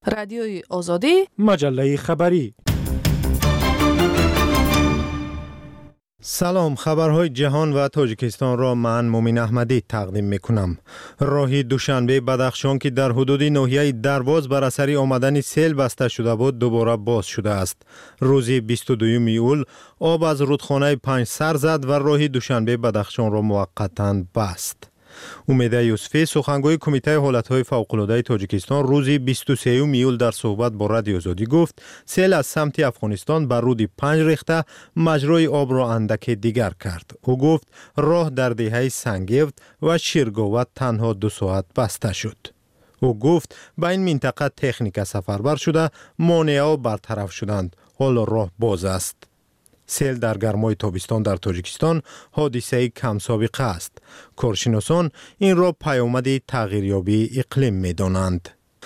رادیوی آزادی، مجله خبری. سلام، خبرهای جهان و تاجیکستان را من مومین احمدی تقدیم میکنم. راه دوشنبه بدخشان که در حدود ناحیه درواز بر اثر آمدن سیل بسته شده بود دوباره باز شده است. روز 22 ایول آب از رودخانه 5 سر زد و راه دوشنبه بدخشان را موقتا بست. امیده یوسفی سخنگوی کمیته حالتهای فوق‌العاده تاجیکستان روز 23 ایول در صحبت با رادیو آزادی گفت سیل از سمت افغانستان بر رود 5 ریخته مجرای آب را اندکی دیگر کرد. او گفت راه در دهه سنگیفت و شیرگاوت تنها 2 ساعت بسته شد. او گفت به این منطقه تکنیک سفربر شده، مانع‌ها برطرف شدند، حالا راه باز است. سیل در گرمای تابستان در تاجیکستان حادثه کم سابقه است. کارشناسان این را پیامد تغییریابی اقلیم می‌دانند.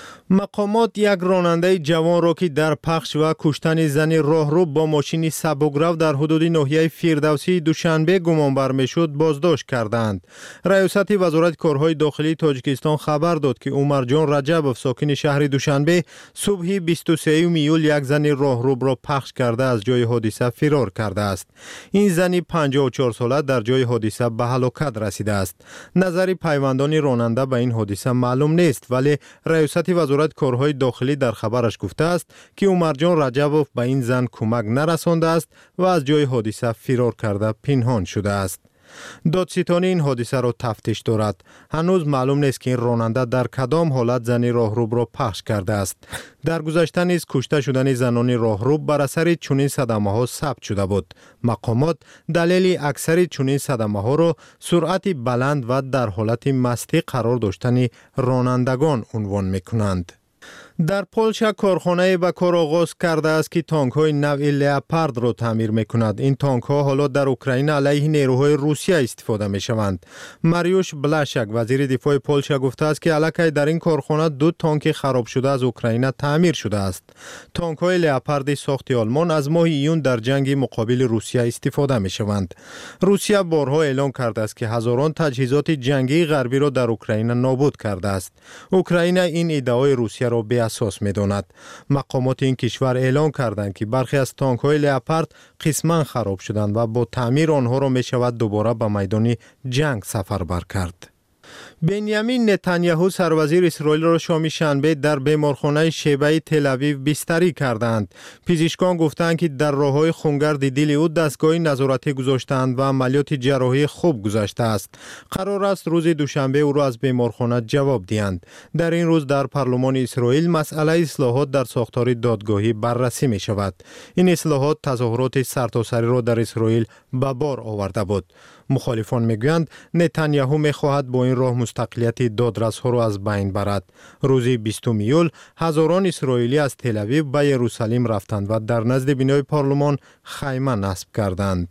مقامات یک راننده جوان را که در پخش و کشتن زن راهرو با ماشین سبک‌رو در حدود ناحیه فردوسی دوشنبه گمانبر میشد بازداشت کردند. ریاست وزارت کارهای داخلی تاجیکستان خبر داد که عمر جان رجبوف ساکن شهر دوشنبه صبح 23 ایول یک زن راهرو را پخش کرده از جای حادثه فرار کرده است. این زن 54 ساله در جای حادثه به هلاکت رسیده است. نظر پیوندان راننده به این حادثه معلوم نیست، ولی ریاست وزارت کارهای داخلی در خبرش گفته است که عمر جان رجبوف به این زن کمک نرسانده است و از جای حادثه فرار کرده پنهان شده است. دادستانی این حادثه را تفتیش دارد. هنوز معلوم نیست که این راننده در کدام حالت زن راهرو را پخش کرده است. در گذشته نیز کشته شدن زنان راهرو بر اثر چنین صدمه ها ثبت شده بود. مقامات دلیل اکثر چنین صدمه ها را سرعت بلند و در حالت مستی قرار داشتن رانندگان عنوان میکنند. در پولشا کارخانه به کار آغاز کرده است که تانک های نوع لئوپارد را تعمیر میکند. این تانک ها حالا در اوکراین علیه نیروهای روسیه استفاده می شوند. ماریوش بلاشک وزیر دفاع پولشا گفته است که الکی در این کارخانه 2 تانک خراب شده از اوکراین تعمیر شده است. تانک های لئوپارد ساخت آلمان از ماه ایون در جنگ مقابل روسیه استفاده می شوند. روسیه بارها اعلام کرده است که هزاران تجهیزات جنگی غربی را در اوکراین نابود کرده است. اوکراین این ادعای روسیه را به اساس می‌داند. مقامات این کشور اعلام کردند که برخی از تانک‌های لئوپارد قسماً خراب شدند و با تعمیر آنها را می‌شود دوباره به میدان جنگ سفربر کرد. بنیامین نتانیاهو سروزیر اسرائیل را شام شنبه در بیمارخانه شیبه تل اویو بستری کردند. پزشکان گفتند که در راه‌های خونگرد دل او دستگاه نظارتی گذاشتند و عملیات جراحی خوب گذشته است. قرار است روز دوشنبه او را از بیمارخانه جواب دهند. در این روز در پارلمان اسرائیل مسئله اصلاحات در ساختار دادگاهی بررسی می شود. این اصلاحات تظاهرات سرتاسری را در اسرائیل به بار آورده بود. مخالفان میگویند نتانیاهو میخواهد با این راه مستقلیت دادرس‌ها را از بین برد. روز 20 ایول هزاران اسرائیلی از تل اویو به یروشلیم رفتند و در نزد بنای پارلمان خیمه نصب کردند.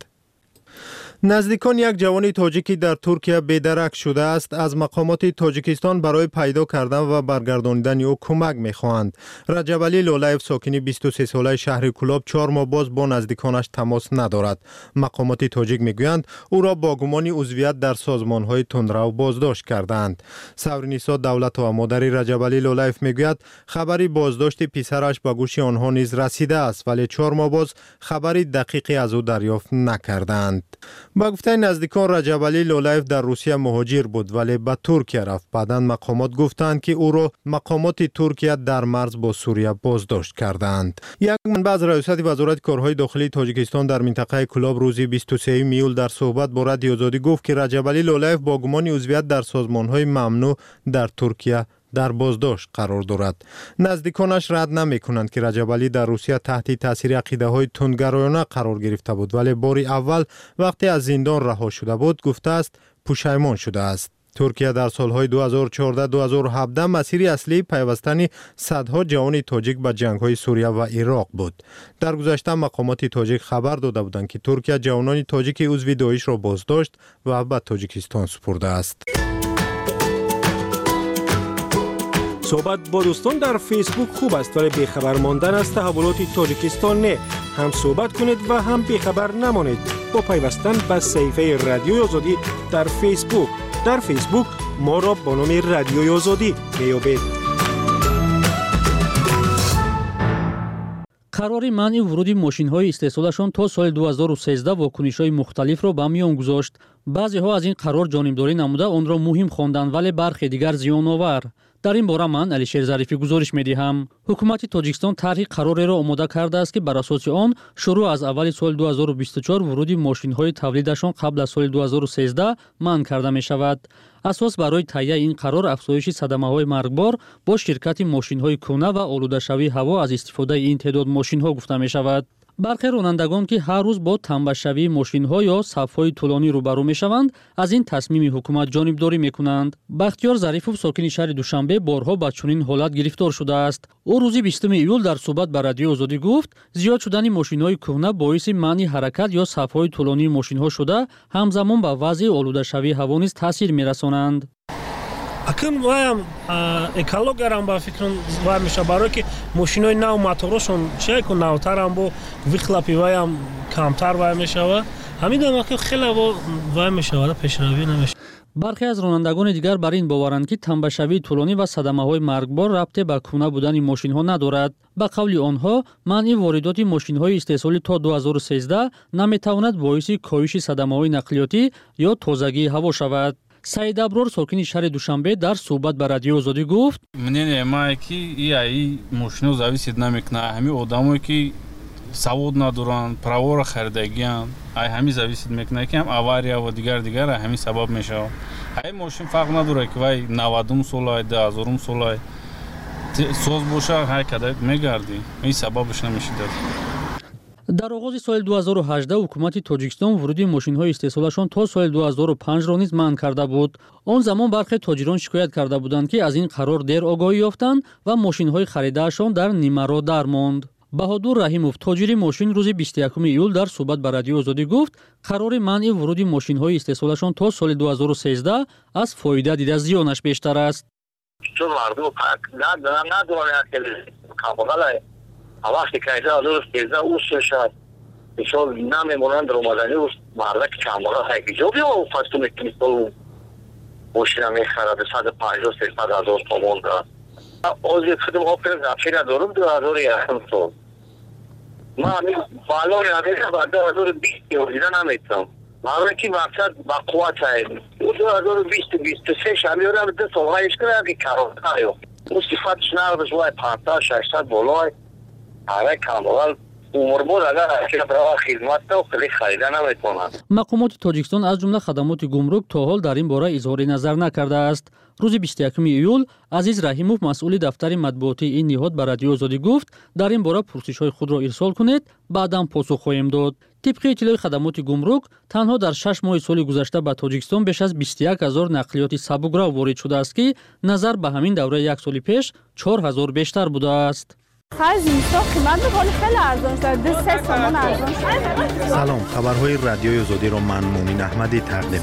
نزدیکان یک جوان تاجیکی در ترکیه بیدرک شده است. از مقامات تاجیکستان برای پیدا کردن و برگرداندن او کمک می‌خواهند. رجب علی لولایف ساکن 23 ساله شهر کلاب 4 ماه باز با نزدیکانش تماس ندارد. مقامات تاجیک میگویند او را با گمان عضویت در سازمان‌های تندرو بازداشت کردند. سورینیسا دولت و مادر رجب علی لولایف میگوید خبری بازداشت پسرش به گوش آنها نیز رسیده است، ولی 4 ماه باز خبری دقیقی از او دریافت نکردند. با گفته نزدیکان رجب علی لولایف در روسیه مهاجر بود ولی به ترکیه رفت. بعداً مقامات گفتند که او را مقامات ترکیه در مرز با سوریه بازداشت کردند. یک منبع از ریاست وزارت کارهای داخلی تاجیکستان در منطقه کلاب روز 23 ایول در صحبت با رادیو آزادی گفت که رجب علی لولایف با گمان عضویت در سازمان‌های ممنوع در ترکیه در بازداشت قرار دارد. نزدیکانش رد نمی کنند که رجب علی در روسیه تحت تاثیر عقیده های تندگرایانه قرار گرفته بود، ولی بار اول وقتی از زندان رها شده بود گفته است پشیمان شده است. ترکیه در سالهای 2014-2017 مسیر اصلی پیوستن صدها جوان تاجیک به جنگ‌های سوریه و عراق بود. در گذشته مقامات تاجیک خبر داده بودند که ترکیه جوانان تاجیک عضو داعش را بازداشت و به تاجیکستان سپرده است. صحبت با دوستان در فیسبوک خوب است، ولی بیخبر ماندن از تحولات تاجیکستان نه. هم صحبت کنید و هم بیخبر نمانید با پیوستن به صفحه رادیوی آزادی در فیسبوک. در فیسبوک ما را با نام رادیوی آزادی میابید. қарори манъи вуруди мошинҳои истеҳсолашон то соли 2013 вокунишҳои мухталифро ба миён гузошт. баъзеҳо аз ин қарор ҷонибдорӣ намуда онро муҳим хонданд, вале бархе дигар зиёновар. дар ин бора ман Алишер Зарифӣ гузориш медиҳам. ҳукумати Тоҷикистон тарҳи қарореро омода кардааст, ки бар асоси он шурӯъ аз аввали соли 2024 вуруди мошинҳои тавлидашон қабл аз соли 2013 манъ карда мешавад. асос барои таҳияи ин қарор афзоиши садамаҳои маргбор бо ширкати мошинҳои кӯна ва олудашавии ҳаво аз истифодаи ин теъдод мошинҳо гуфта мешавад. бархе ронандагон, ки ҳар рӯз бо танбашавии мошинҳо ё сафҳои тӯлонӣ рӯбарӯ мешаванд, аз ин тасмими ҳукумат ҷонибдорӣ мекунанд. Бахтиёр Зарифов, сокини шаҳри Душанбе, борҳо ба чунин ҳолат гирифтор шудааст. ӯ рӯзи 20 июл дар суҳбат ба Радиои Озодӣ гуфт, зиёд шудани мошинҳои кӯҳна боиси манъи ҳаракат ё сафҳои тӯлонии мошинҳо шуда, ҳамзамон ба вазъи олудашавии ҳаво низ таъсир мерасонанд. акун ваям экологиярам ба фикрам вай меша, барое ки мошинои нав моторошон чику навтарам бо вихлапи ваям камтар вай мешава. ҳамидам аки хеле вай мешава, пешравӣ намеша. бархе аз ронандагони дигар бар ин боваранд, ки танбашавии тӯлонӣ ва садамаҳои маргбор рабте ба кӯна будани мошинҳо надорад. ба қавли онҳо, манъи воридоти мошинҳои истеҳсолӣ то 2013 наметавонад боиси коҳиши садамаҳои нақлиётӣ ё тозагии ҳаво шавад. Саид Аброр, сокини шаҳри Душанбе, дар суҳбат ба Радиои Озодӣ гуфт: мнение мое ки мошино зависит намекунад, ҳами одамое ки савод надоранд, праворо харидагиянд, ҳами зависит мекунад ки ҳам авария ва дигар ҳами сабаб мешавад. Мошин фарқ надорад ки вай 90 солай 2000 солай соз боша кадак мегарди, ин сабабаш намешидад. дар оғози соли 2018 ҳукумати Тоҷикистон вуруди мошинҳои истеҳсолашон то соли 2005-ро низ манъ карда буд. он замон бархе тоҷирон шикоят карда буданд, ки аз ин қарор дер огоҳӣ ёфтанд ва мошинҳои харидаашон дар нимаро дар монд. Баҳодур Раҳимов, тоҷири мошин, рӯзи 21 июл дар суҳбат ба Радиои Озодӣ гуфт, қарори манъи вуруди мошинҳои истеҳсолашон то соли 2013 аз фоида дида зиёнаш бештар аст. وقتی که اینجا از روز تیزه اوست شد مثال نمیمونند رو مدنی اوست مردک چمارا هایی جا بیا و فستو میکنی سال ماشینه میخرد 150-300 هزار تومان دارد آزی خودم آفرین زفشی ندارم 2001 سال من همین بالای ندارم بعد 2020 دیده نمیتونم مردم که مقصد با قوت هایی 2020-2023 همیورم 2 سال هایش کنه که کرار هایو اون صفتش نردش وای 50-600 بالای мақомоти Тоҷикистон аз ҷумла хадамоти гумрук то ҳол дар ин бора изҳори назар накардааст. рӯзи 21 июл Азиз Раҳимов, масъули дафтари матбуотии ин ниҳод ба Радиои Озодӣ гуфт, дар ин бора пурсишҳои худро ирсол кунед, баъдан посух хоҳем дод. тибқи иттилои хадамоти гумрук, танҳо дар 6 моҳи соли гузашта ба Тоҷикистон беш аз 21 000 нақлиёти сабукрав ворид шудааст, ки назар ба ҳамин давраи 1 соли пеш 4 000 бештар будааст. سلام، خبرهای رادیوی آزادی را من مومین احمدی تقدیم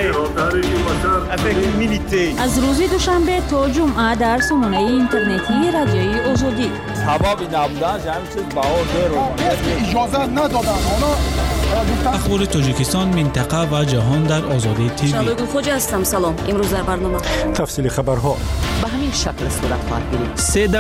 می‌کنم. از روز دوشنبه تا جمعه در سامانه اینترنتی رادیوی آزادی. سبب نبودن همین چیز بهار دیر اجازه ندادن. اخبار تاجیکستان، منطقه و جهان در آزادی تیوی. شادو خوجا هستم. سلام. امروز در برنامه تفصیل خبرها به همین شکل صورت خواهد گرفت.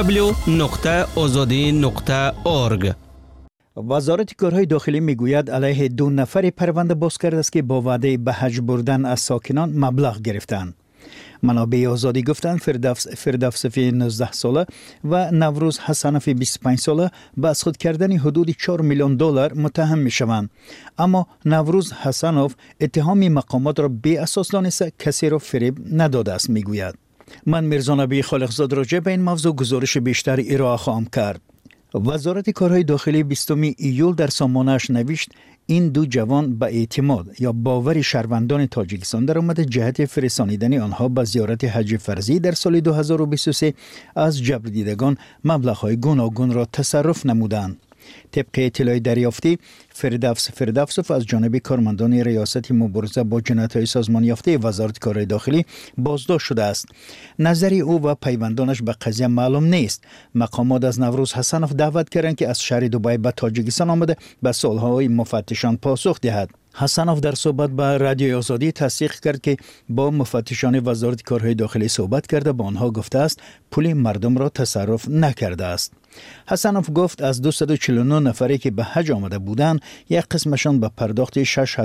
www.azadi.org. وزارت کارهای داخلی میگوید علیه 2 نفر پرونده باز کرده است که با وعده به حج بردن از ساکنان مبلغ گرفتند. منابع آزادی گفتند فردوس فی 19 ساله و نوروز حسنوف 25 ساله به از خود کردن حدود 4 میلیون دلار متهم میشوند. اما نوروز حسنوف اتهام مقامات را بی اساس دانسته کسی را فریب نداده است میگوید. من میرزا نبی خالقزاد راجع به این موضوع گزارش بیشتر ارائه خواهم کرد. وزارت کارهای داخلی 20 ایول در سامانه‌اش نوشت این 2 جوان به اعتماد یا باور شهروندان تاجیکستان در آمد جهت فرستانیدن آنها به زیارت حج فرضی در سال 2023 از جبردیدگان مبلغ‌های گوناگون را تصرف نمودند. طبق اطلاع دریافتی فردوسوف از جانب کارمندان ریاست مبارزه با جنایت‌های سازمان یافته وزارت کارهای داخلی بازداشت شده است. نظر او و پیوندانش به قضیه معلوم نیست. مقامات از نوروز حسنوف دعوت کردند که از شهر دبی به تاجیکستان آمده به سوال‌های مفتشان پاسخ دهد. حسنوف در صحبت با رادیوی آزادی تصدیق کرد که با مفتشان وزارت کارهای داخلی صحبت کرده با آنها گفته است پول مردم را تصرف نکرده است. حسنوف گفت از 249 نفری که به حج آمده بودند یک قسمشان به پرداخت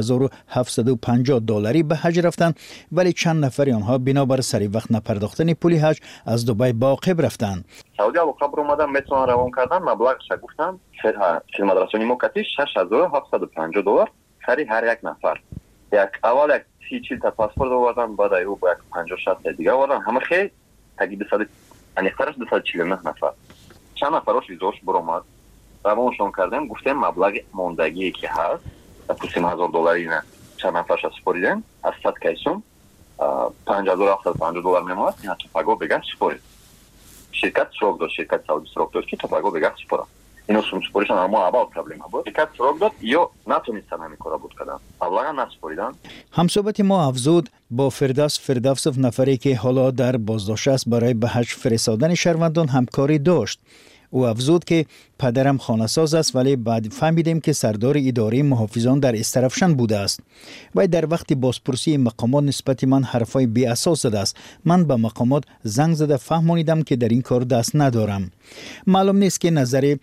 6750 دلاری به حج رفتند، ولی چند نفری آنها بنابر سری وقت نپرداختن پول حج از دبی به عاقب رفتند. سعودی عقب اومدن میتونن روان کردن مبلغش گفتن خدمت رسانی موقتی 6750 دلار سری هر یک نفر. یک اول یک 30 تا پاسپورت آوردن، بعد او با یک 50 60 دیگه آوردن، همه خیلی تقریبا 200 انیخترش 249 نفر. چند نفرش ویزاش برآمد روانشون کردن، گفتن مبلغ موندگی که هست 23000 دلاری نه چند نفرش سپریدن از 100 کیسون 5750 دلار میموند. اینا توپاگو بگه سپرید. شرکت سراغ داشت، شرکت سعودی سراغ داشت که توپاگو بگه سپره. اینو سپریشن اما اول پرابلم بود. شرکت سراغ داد یا نتونستن همین کارا بود کردن. مبلغ نسپریدن. همصحبت ما افزود با فردوسف نفری که حالا در بازداشت است برای به حج فرستادن شهروندان همکاری داشت. او افزود که پدرم خانه‌ساز است، ولی بعد فهمیدیم که سردار اداره محافظان در استرفشن بوده است و در وقت بازپرسی مقامات نسبت من حرفای بی اساس زده است. من به مقامات زنگ زده فهمانیدم که در این کار دست ندارم. معلوم نیست که نظر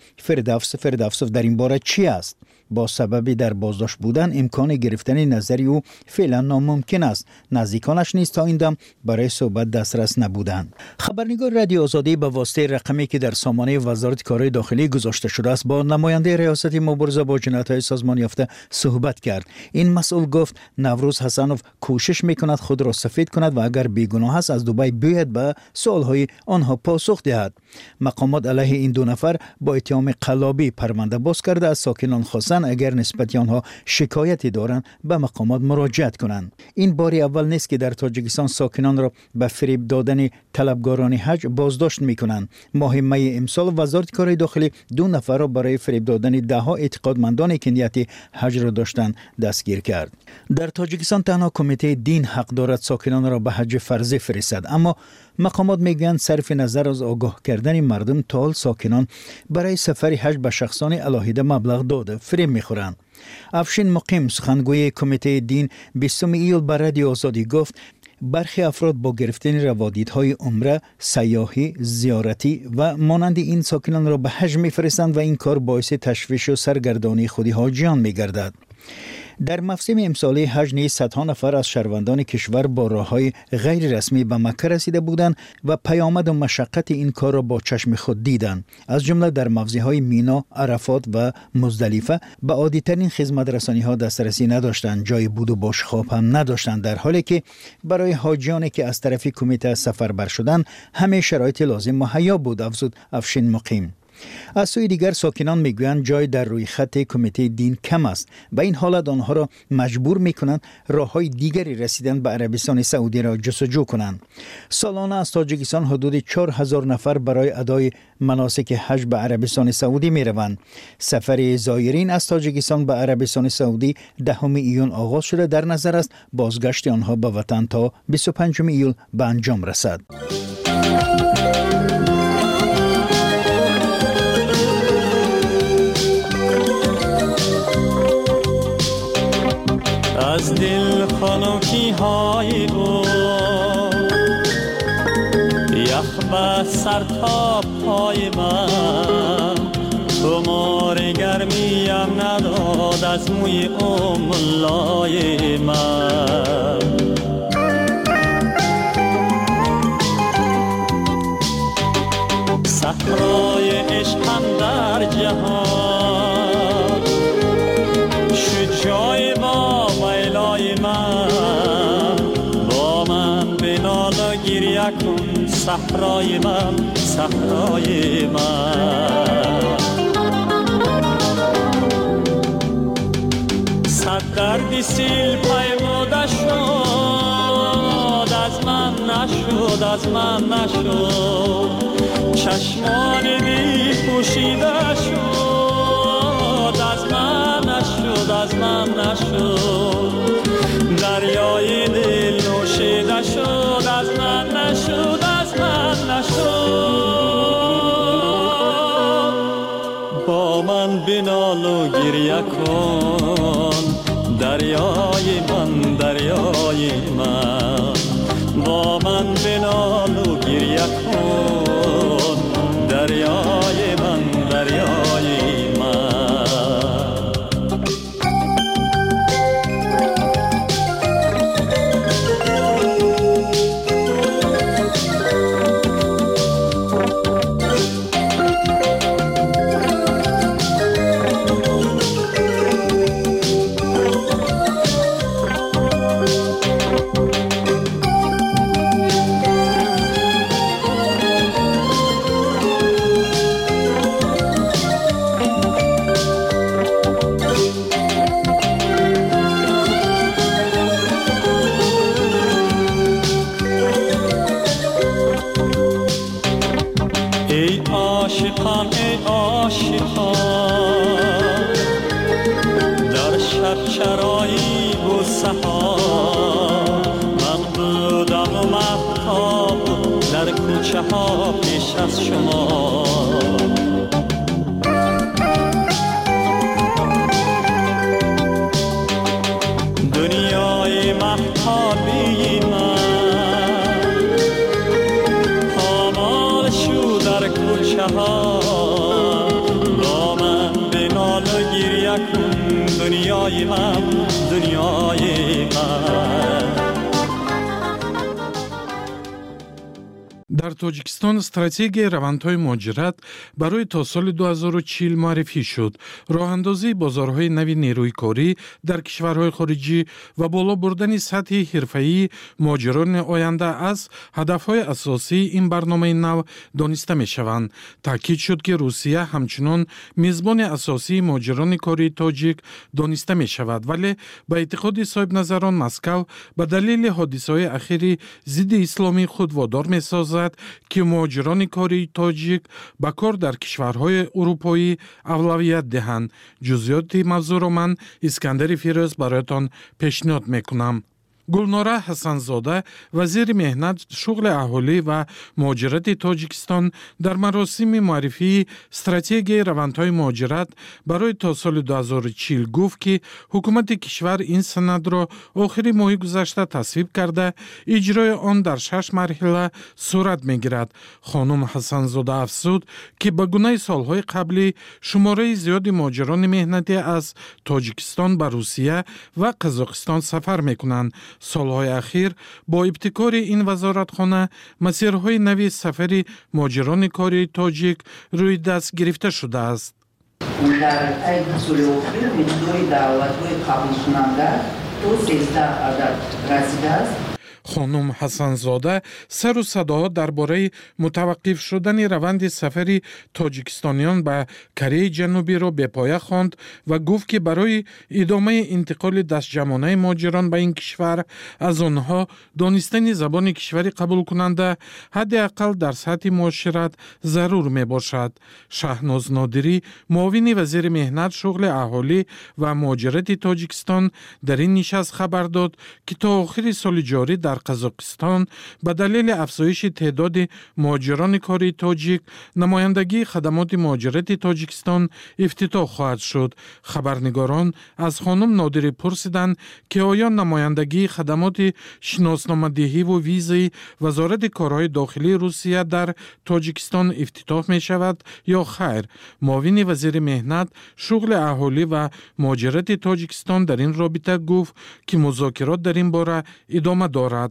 فردوسف در این باره چی است. با سبب در بازداشت بودن امکان گرفتن نظری او فعلا ناممکن است. نزدیکانش نیز تا این دم برای صحبت دسترس نبودند. خبرنگار رادیو آزادی به واسطه رقمی که در سامانه وزارت کارهای داخلی گذاشته شده است با نماینده ریاست مبارزه با جنایت‌های سازمان یافته صحبت کرد. این مسئول گفت نوروز حسنوف کوشش میکند خود را سفید کند و اگر بیگناه است از دبی بیاید به سوالهای آنها پاسخ دهد. مقامات علیه این دو نفر با اتهام قلابی پرونده باز کرده از ساکنان خواستند اگر نسبت آنها شکایتی دارند به مقامات مراجعت کنند. این باری اول نیست که در تاجیکستان ساکنان را به فریب دادن طلبگاران حج بازداشت میکنند. ماه می امسال وزارت کارهای داخلی 2 نفر را برای فریب دادن دهها اعتقادمندانی که نیت حج را داشتند دستگیر کرد. در تاجیکستان تنها کمیته دین حق دارد ساکنان را به حج فرضی فرستد، اما مقامات میگویند صرف نظر از آگاه کردن مردم تا حال ساکنان برای سفر حج به شخصان علاهیده مبلغ داده فریب میخورند. افشین مقیم سخنگوی کمیته دین 20 ایول به رادیو آزادی گفت برخی افراد با گرفتن روادیدهای عمره، سیاحی، زیارتی و مانند این ساکنان را به حج میفرستند و این کار باعث تشویش و سرگردانی خود حاجیان میگردد. در موسم امسالی حج نیز صدها نفر از شهروندان کشور با راههای غیر رسمی به مکه رسیده بودند و پیامد و مشقت این کار را با چشم خود دیدند. از جمله در موضعهای مینا، عرفات و مزدلفه به عادی‌ترین خدمت رسانی‌ها دسترسی نداشتند، جای بود و باش خواب هم نداشتند، در حالی که برای حاجیانی که از طرف کمیته سفربر شدند همه شرایط لازم مهیا بود، افزود افشین مقیم. از سوی دیگر ساکنان میگویند جای در روی خط کمیته دین کم است و این حالت آنها را مجبور میکنند راههای دیگری رسیدن به عربستان سعودی را جستجو کنند. سالانه از تاجیکستان حدود 4000 نفر برای ادای مناسک حج به عربستان سعودی میروند. سفر زایرین از تاجیکستان به عربستان سعودی 10 ایون آغاز شده، در نظر است بازگشت آنها به وطن تا 25 ایول به انجام رسد. از دل خنکی های او یخ به سر تا پای من خمار گرمیم نداد از موی املای من. صحرای عشقم در جهان شد جای با ویلای من، با من بنال و گریه کن صحرای من، صحرای من. صد درد سیل پیموده شد از من نشد، از من نشد، چشمان بی پوشیده شد از من نشد، از من نشد، دریای دل نوشیده شد از من نشد، از من نشد. با من بنال و گریه کن دریای من با من بنال و گریه کن دریای من در شب چرایی و سحاب من بودم و مهتاب در کوچه ها پیش از شما دنیای مهتابی من پامال شو در کوچه ها دنیای من در توجیکستان استراتژی روندهای مهاجرت برای تا سال 2040 معرفی شد. راهاندازی بازارهای نوی نیروی کاری در کشورهای خارجی و بالا بردن سطح حرفه‌ای مهاجران آینده از هدفهای اساسی این برنامه نو دانسته می شوند. تاکید شد که روسیه همچنان میزبان اساسی مهاجران کاری تاجیک دانسته می شود، ولی به اعتقاد صاحب نظران مسکو به دلیل حادثه‌های اخیر ضد اسلامی خود وادار می سازد که مهاجران کاری تاجیک به کار در کشورهای اروپایی اولویت دهند. جزئیات موضوع را من اسکندر فیروز برایتان پیشنهاد میکنم. گلناره حسنزاده وزیر مهنت، شغل اهالی و مهاجرت تاجیکستان در مراسم معرفی استراتژی روندهای مهاجرت برای تا سال 2040 گفت که حکومت کشور این سند را آخر ماه گذشته تصویب کرده اجرای آن در 6 مرحله صورت میگیرد. خانم حسنزاده افزود که به گونه سالهای قبلی شماره زیادی مهاجران مهنتی از تاجیکستان به روسیه و قزاقستان سفر میکنند. سالهای اخیر با ابتکار این وزارتخانه مسیرهای نوی سفری مهاجران کاری تاجیک روی دست گرفته شده است. در طی سال اخیر تعداد دعوت‌های قبول کننده تا 13 عدد رسیده است. خانم حسنزاده سر و صداها درباره متوقف شدن روند سفری تاجیکستانیان به کره جنوبی را به پایه خواند و گفت که برای ادامه انتقال دستجمعانه مهاجران به این کشور از آنها دانستن زبان کشوری قبول کننده حداقل در سطح معاشرت ضرور می باشد. شهناز نادری معاون وزیر مهنت، شغل اهالی و مهاجرت تاجیکستان در این نشست خبر داد که تا آخر سال جاری در قزاقستان به دلیل افزایش تعداد مهاجران کاری تاجیک نمایندگی خدمات مهاجرت تاجیکستان افتتاح خواهد شد. خبرنگاران از خانم نادری پرسیدند که آیا نمایندگی خدمات شناسنامه‌دهی و ویزای وزارت کارهای داخلی روسیه در تاجیکستان افتتاح می شود یا خیر. معاون وزیر مهنت، شغل اهالی و مهاجرت تاجیکستان در این رابطه گفت که مذاکرات در این باره ادامه دارد.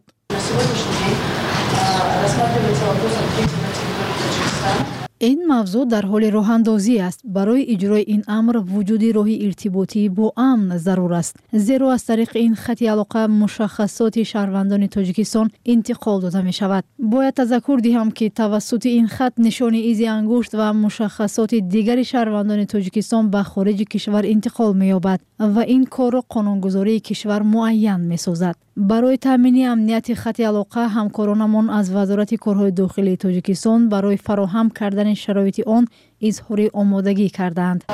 این موضوع در حال راهاندازی است. برای اجرای این امر وجود راه ارتباطی با امن ضرور است، زیرا از طریق این خط علاقه مشخصات شهروندان تاجیکستان انتقال داده می شود. باید تذکر دهم که توسط این خط نشان ایز انگشت و مشخصات دیگر شهروندان تاجیکستان به خارج کشور انتقال می یابد و این کار را قانونگذاری کشور معین می سازد. برای تامین امنیت خط علاقه همکارانمان از وزارت کارهای داخلی تاجیکستان برای فراهم کردن شرایط آن اظهار آمادگی کردند.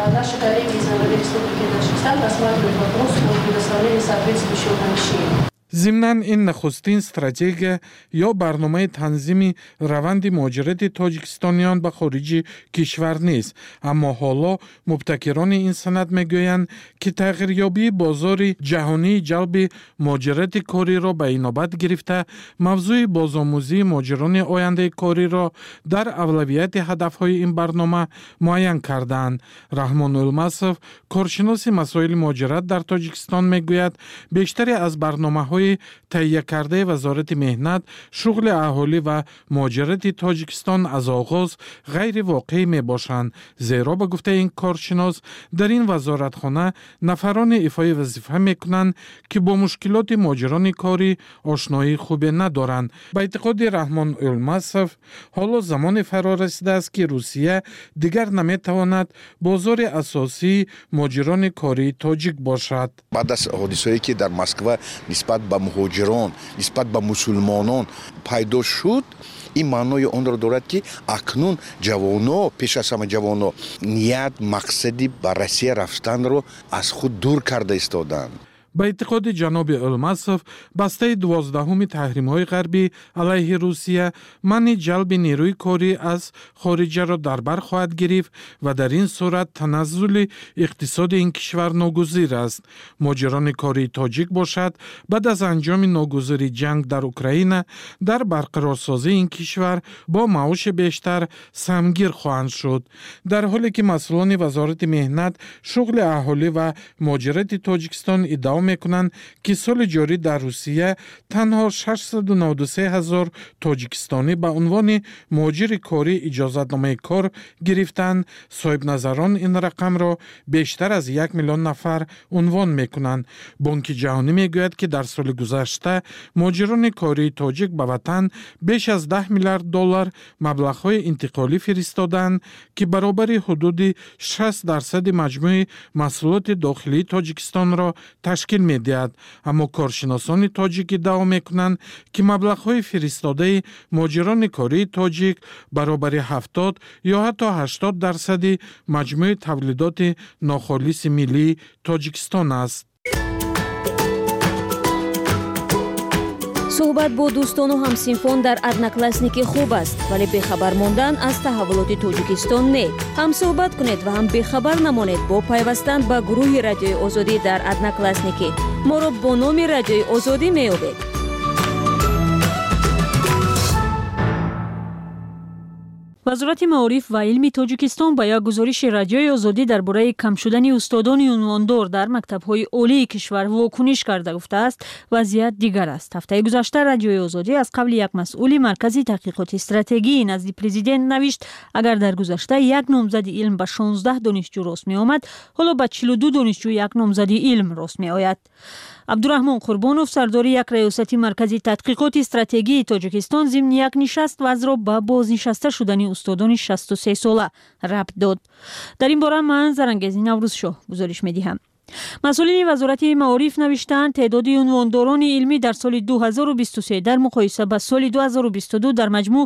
ضمناً این نخستین استراتژی یا برنامه تنظیم روند مهاجرت تاجیکستانیان به خارج کشور نیست، اما حالا مبتکران این سند میگویند که تغییریابی بازار جهانی جلب مهاجرت کاری را به اینابت گرفته موضوع بازآموزی مهاجران آینده کاری را در اولویت هدفهای این برنامه معین کردند. رحمان المصف، کارشناس مسائل مهاجرت در تاجیکستان میگوید بیشتر از برنامه‌های تهیه کرده وزارت مهنت، شغل اهالی و مهاجرت تاجیکستان از آغاز غیر واقعی می باشند، زیرا به گفته این کارشناس در این وزارتخانه نفران ایفای وظیفه می کنند که با مشکلات مهاجران کاری آشنایی خوبی ندارند. به اعتقاد رحمان المصف، حالا زمان فرا رسیده است که روسیه دیگر نمی تواند بازار اساسی مهاجران کاری تاجیک باشد. بعد از حادثه‌ای که در مسکو نسبت به مهاجران، نسبت به مسلمانان پیدا شد، این معنای آن را دارد که اکنون جوانان، پیش از همه جوانان، نیت مقصدی به روسیه رفتن را از خود دور کرده ایستادند. به اعتقاد جناب المصف، بسته 12 تحریم‌های غربی علیه روسیه منع جلب نیروی کاری از خارج را در بر خواهد گرفت و در این صورت تنزل اقتصاد این کشور ناگزیر است. مهاجران کاری تاجیک باشد بعد از انجام ناگزیری جنگ در اوکراین در برقرارسازی این کشور با معاش بیشتر سهمگیر خواهند شد، در حالی که مسئولان وزارت مهنت، شغل اهالی و مهاجرت تاجیکستان ادعا میکنند که سال جاری در روسیه تنها 693,000 تاجیکستانی به عنوان مهاجر کاری اجازه‌نامه کار گرفتند. صاحب نظران این رقم را بیشتر از 1 میلیون نفر عنوان میکنند. بانک جهانی میگوید که در سال گذشته مهاجران کاری تاجیک به وطن بیش از 10 میلیارد دلار مبلغ‌های انتقالی فرستادند که برابر حدود 60% مجموع محصولات داخلی تاجیکستان را تشکیل می‌دهد. اما کارشناسان تاجیک ادعا می‌کنند که مبلغ‌های فرستاده مهاجران کاری تاجیک برابر 70 یا حتی 80% مجموع تولیدات ناخالص ملی تاجیکستان است. صحبت با دوستان و همسینفان در ادناکلاسنیکی خوب است، ولی بخبر ماندن از تحولات تاجیکستان نه. هم صحبت کنید و هم بخبر نمانید با پیوستن به گروه رادیوی آزادی در ادناکلاسنیکی. ما را با نام رادیوی آزادی می‌یابید. وزارت معارف و علم تاجیکستان با یک گزارش رادیوی آزادی درباره کم شدن استادان عنواندار در مکتب‌های عالی کشور واکنش کرده گفته است وضعیت دیگر است. هفته گذشته رادیوی آزادی از قبل یک مسئول مرکزی تحقیقات استراتژی نزد پرزیدنت نوشت اگر در گذشته یک نامزد علم به 16 دانشجو راست می آمد، حالا به 42 دانشجو یک نامزد علم راست می آید. عبدالرحمن قربانوف سردار یک ریاست مرکزی تحقیقات استراتژی تاجیکستان ضمن یک نشست وضع را به بازنشسته شدن استادان 63 ساله ربط داد. در این باره من زرنگزی نوروزشاه گزارش می‌دهم. مسئولین وزارت معارف نوشتند تعداد عنوانداران علمی در سال 2023 در مقایسه با سال 2022 در مجموع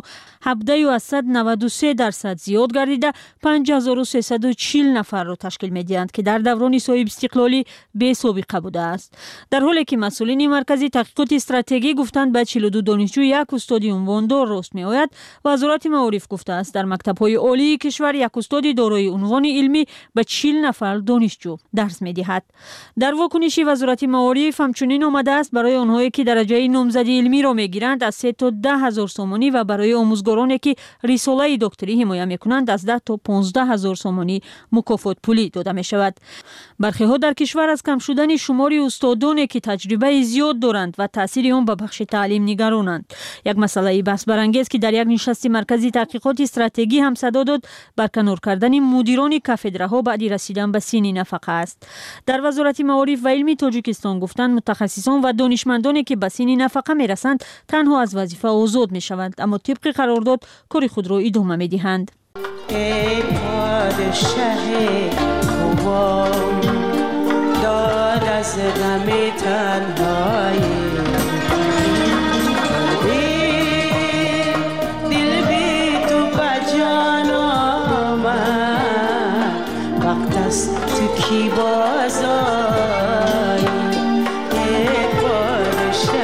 17.93% زیاد گردیده 5340 نفر را تشکیل می‌دهند که در دوران صاحب استقلالی بی سابقه بوده است. در حالی که مسئولین مرکزی تحقیقات استراتژی گفتند به 42 دانشجو یک استاد عنواندار راست می‌آید، وزارت معارف گفته است در مکتب‌های عالی کشور یک استاد دارای عنوان علمی به 40 نفر دانشجو درس می‌دهد. در واکنش وزارت معارف همچنین آمده است برای آنهایی که درجه نامزدی علمی را میگیرند از 3 تا 10,000 سومانی و برای آموزگارانی که رساله دکتری حمایت میکنند از 10 تا 15,000 سومانی مکافات پولی داده می شود. برخی ها در کشور از کم شدن شمار استادانی که تجربه زیاد دارند و تاثیر آن به بخش تعلیم نگرانند. یک مسئله بحث برانگیز که در یک نشست مرکزی تحقیقات استراتژی هم صدا داد برکنار کردن مدیران کاتدرها بعد رسیدن به سن نفقه است. در وزارت معارف و علم تاجیکستان گفتند متخصصان و دانشمندانی که به سن نفقه میرسند تنها از وظیفه آزاد میشوند، اما طبق قرارداد کار خود را ادامه میدهند. ای پادشاه خوبان داد از غم تنهایی دل بی تو بجان آمد وقت است تو کی بازایی ای پادشاه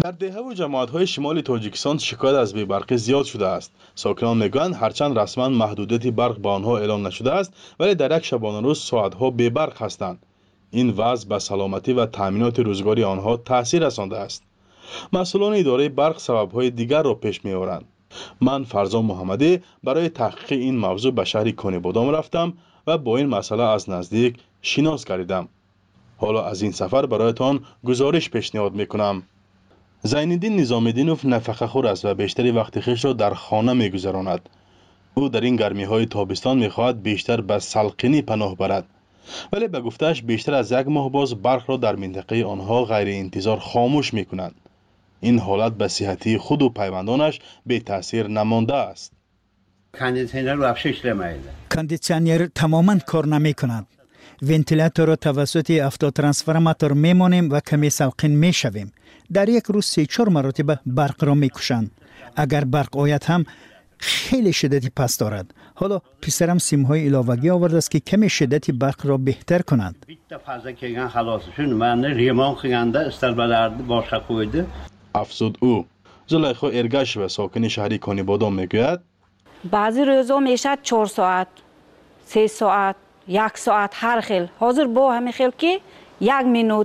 در دهه و جماعت‌های شمال تاجیکستان شکایت از بی‌برقی زیاد شده است. ساکنان میگویند هرچند رسما محدودیت برق به آنها اعلام نشده است، ولی در یک شبانه روز ساعت‌ها بی‌برق هستند. این وضع به سلامتی و تامینات روزگاری آنها تاثیر رسانده است. مسئولان اداره برق سبب‌های دیگر را پیش می‌آورند. من فرزان محمدی برای تحقیق این موضوع به شهر کنیبادام رفتم و با این مسئله از نزدیک شناس گردیدم. حالا از این سفر برایتان گزارش پیشنهاد می‌کنم. زین‌الدین نظامی‌دینوف نفقه‌خور است و بیشتر وقت خویش را در خانه می‌گذراند. او در این گرمی‌های تابستان می‌خواهد بیشتر به سلقینی پناه برد. ولی به گفته‌اش بیشتر از یک ماه باز برق را در منطقه آنها غیر انتظار خاموش می‌کنند. این حالت به صحتی خود و پیوندانش بی تاثیر نمانده است. کاندیسیونر تماما کار نمی‌کند. ونتیلاتور را توسط افتوترانسفورماتور می‌مانیم و کمی سلقین می‌شویم. در یک روز 3-4 مرتبه برق را می‌کشند. اگر برق آید هم خیلی شدتی پس دارد. حالا پسرم سیم‌های علاوگی آورده است که کمی شدت برق را بهتر کنند. افزود او. زلیخا ارگش و ساکن شهری کنیبادام میگوید بعضی روزا میشه 4 ساعت 3 ساعت 1 ساعت هر خیل. حاضر با همین خیل که 1 مینوت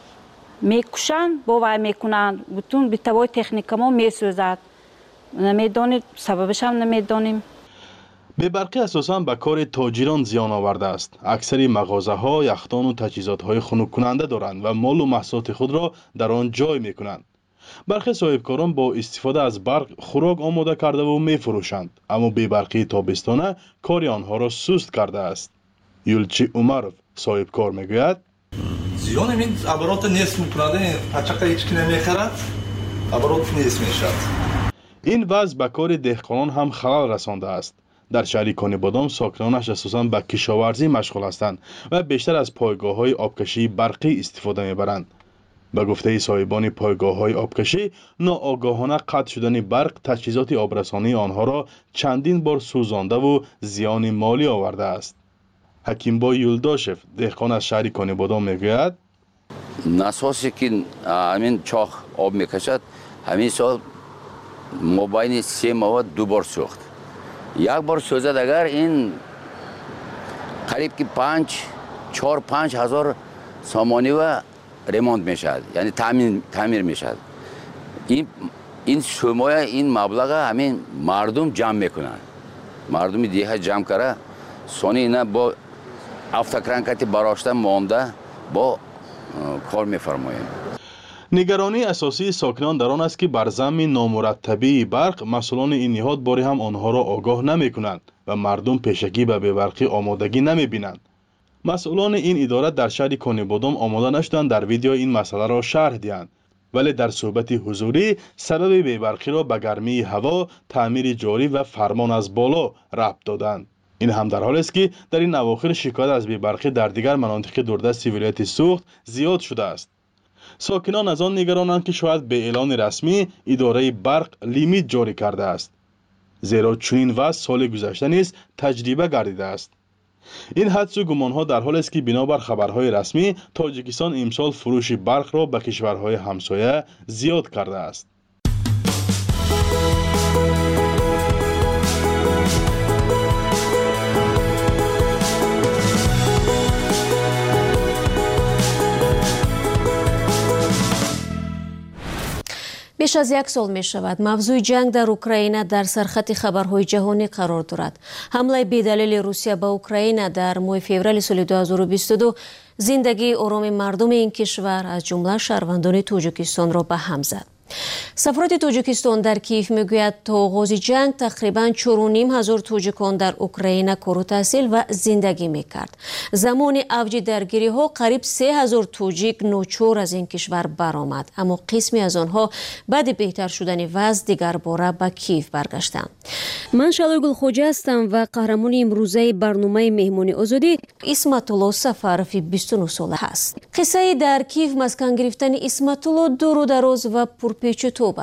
میکشن باور میکنند بتون بیتوای تکنیک ما میسوزد. نمیدانید سببش هم نمیدانیم. بی‌برقی اساساً به کار تاجران زیان آورده است. اکثر مغازه‌ها یخدان و تجهیزات‌های خنک کننده دارند و مال و محصولات خود را در آن جای میکنند. برخی صاحبکاران با استفاده از برق خوراک آماده کرده و میفروشند، اما بی‌برقی تابستانه کار آنها را سست کرده است. یولچی عمرов صاحبکار میگوید زیان این عبارات نصف میکننده پچقه هیچ کی نمیخرد عبارات نصف میشد. این وضع به کار دهقانان هم خلل رسانده است. در شهر کنیبادام ساکنانش اساساً به کشاورزی مشغول هستند و بیشتر از پایگاه‌های آبکشی برقی استفاده میبرند. به گفته صاحبان پایگاه‌های آبکشی، ناآگاهانه قطع شدن برق تجهیزات آبرسانی آنها را چندین بار سوزانده و زیان مالی آورده است. حکیمبای یولداشف دهقان از شهر کنیبادام میگوید ناساسی که همین چاخ آب میکشد همین سال مابین 3 ماه 2 بار سوخت. یک بار سوزد اگر این قریب که 4-5 هزار سامانی و ریمونت میشد، یعنی تعمیر میشد. این شمای این مبلغ همین مردم جمع میکنند. مردم دیگه جمع کرده سونی اینا با افتکرانکتی براشتن مانده با کار میفرمایند. نگرانی اساسی ساکنان در آن است که بر ضمن نامرتبی برق مسئولان این نهاد باری هم آنها را آگاه نمی کنند و مردم پیشگی به بی‌برقی آمادگی نمی بینند. مسئولان این اداره در شهر کنیبادام آماده نشدند در ویدیو این مسئله را شرح دهند، ولی در صحبت حضوری سبب بی‌برقی را به گرمی هوا، تعمیر جاری و فرمان از بالا ربط دادند. این هم در حالی است که در این اواخر شکایت از بی‌برقی در دیگر مناطق دوردست ولایت سوخت زیاد شده است. ساکنان از آن نگرانند که شاید به اعلان رسمی اداره برق لیمیت جاری کرده است، زیرا چنین وضع سال گذشته نیز تجربه گردیده است. این حدس و گمانها در حالی است که بنابر خبرهای رسمی تاجیکستان امسال فروش برق را به کشورهای همسایه زیاد کرده است. بیش از 1 سال می شود موضوع جنگ در اوکراین در سرخط خبرهای جهانی قرار دارد. حمله بی‌دلیل روسیه به اوکراین در ماه فوریه سال 2022 زندگی آرام مردم این کشور از جمله شهروندان تاجیکستان را به هم زد. سفارت تاجیکستان در کیف میگوید تا آغاز جنگ تقریباً 4,500 تاجیکان در اوکراین کار و تحصیل و زندگی میکرد. زمان اوج درگیری ها قریب 3,000 تاجیک ناچار از این کشور برآمد، اما قسمی از آنها بعد بهتر شدن وضع دیگر باره به کیف برگشتند. من شالای گلخوجه هستم و قهرمان امروزه برنامه مهمانی آزادی اسمت الله سفروی 29 ساله هست. قصه در کیف مسکن گرفتن اسمت الله دور و دراز و پرپیچ و